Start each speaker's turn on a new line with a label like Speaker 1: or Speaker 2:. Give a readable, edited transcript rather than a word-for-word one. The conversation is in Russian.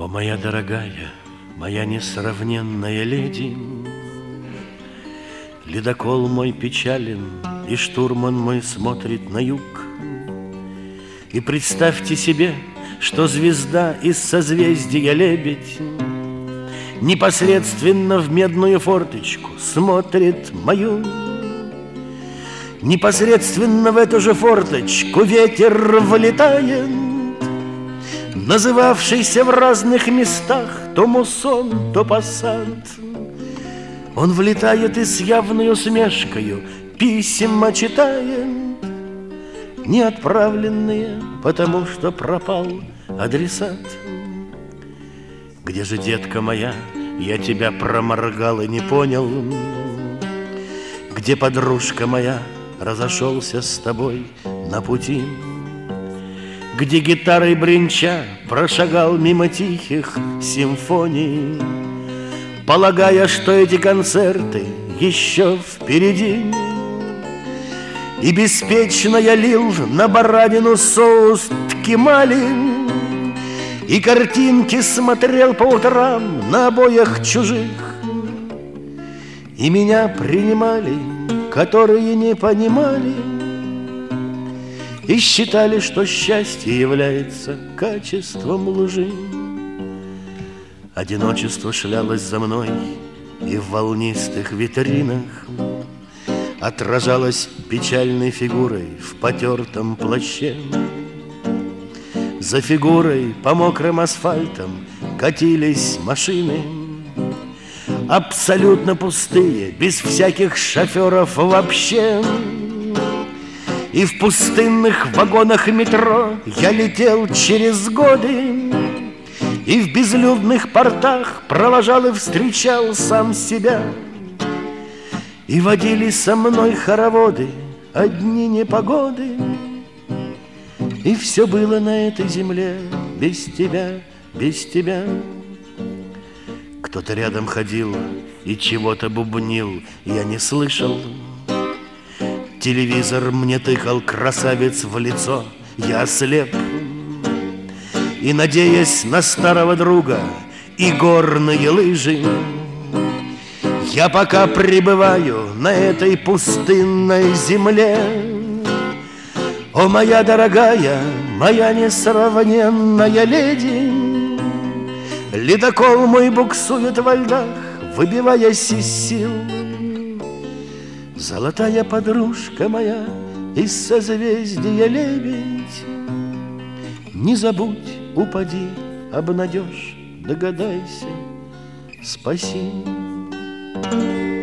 Speaker 1: моя дорогая, моя несравненная леди, ледокол мой печален, и штурман мой смотрит на юг. И представьте себе, что звезда из созвездия Лебедь непосредственно в медную форточку смотрит мою. Непосредственно в эту же форточку ветер влетает, называвшийся в разных местах то муссон, то пассат. Он влетает и с явной усмешкою письма читает, не отправленные, потому что пропал адресат. Где же, детка моя, я тебя проморгал и не понял? Где, подружка моя, разошелся с тобой на пути? Где гитарой бренча прошагал мимо тихих симфоний, полагая, что эти концерты еще впереди? И беспечно я лил на баранину соус ткемали, и картинки смотрел по утрам на обоях чужих. И меня принимали, которые не понимали, и считали, что счастье является качеством лжи. Одиночество шлялось за мной, и в волнистых витринах отражалось печальной фигурой в потертом плаще. За фигурой по мокрым асфальтам катились машины, абсолютно пустые, без всяких шоферов вообще. И в пустынных вагонах метро я летел через годы, и в безлюдных портах провожал и встречал сам себя. И водили со мной хороводы одни непогоды, и все было на этой земле без тебя, без тебя. Кто-то рядом ходил и чего-то бубнил, я не слышал. Телевизор мне тыкал красавец в лицо, я ослеп. И, надеясь на старого друга и горные лыжи, я пока пребываю на этой пустынной земле. О, моя дорогая, моя несравненная леди, ледокол мой буксует во льдах, выбиваясь из сил. Золотая подружка моя из созвездия Лебедь, не забудь, упади, обнадежь, догадайся, спаси.